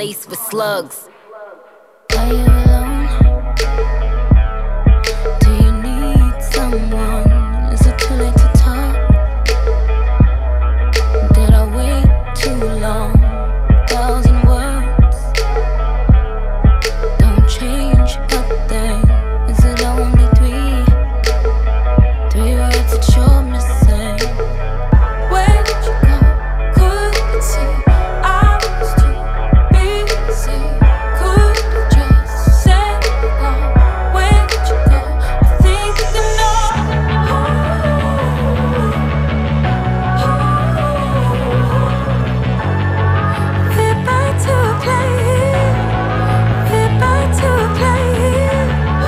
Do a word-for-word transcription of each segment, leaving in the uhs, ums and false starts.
laced with slugs. Are you alone? Do you need someone? Is it too late to talk? Did I wait too long? Thousand words don't change a thing. Is it only three? Three words that you're missing. Where did you go? Couldn't see. I was too busy. Could you just say hello? Where did you go? I think you know. We're back to playing. We're back to playing.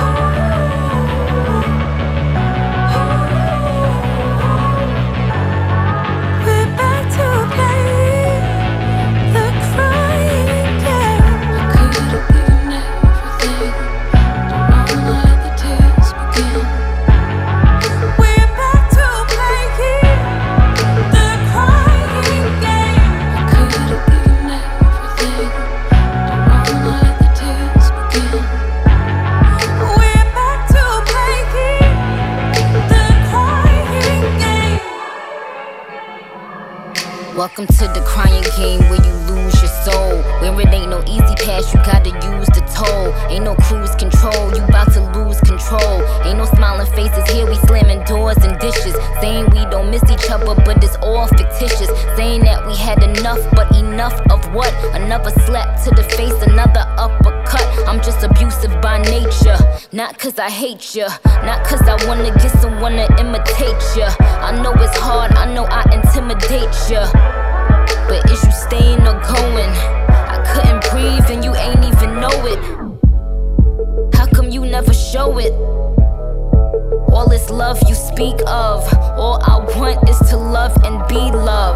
We're back to playing the crying game. I could've been everything. Don't wanna let the tears begin. We're back to playing the crying game. I could've been everything. Don't wanna let the tears begin. We're back to playing the crying game. Welcome to the crying game where you lose your soul. Where it ain't no easy pass, you gotta use the toll. Ain't no cruise control, you bout to lose control. Ain't no smiling faces here, we slamming doors and dishes. Saying we don't miss each other, but it's all fictitious. Saying that we had enough, but enough of what? Another slap to the face, another uppercut. I'm just abusive by nature, not cause I hate ya, not cause I wanna get someone to imitate ya. I know it's hard, I know I intimidate ya, but is you staying or going? I couldn't breathe and you ain't even know it. How come you never show it? All this love you speak of, all I want is to love and be loved.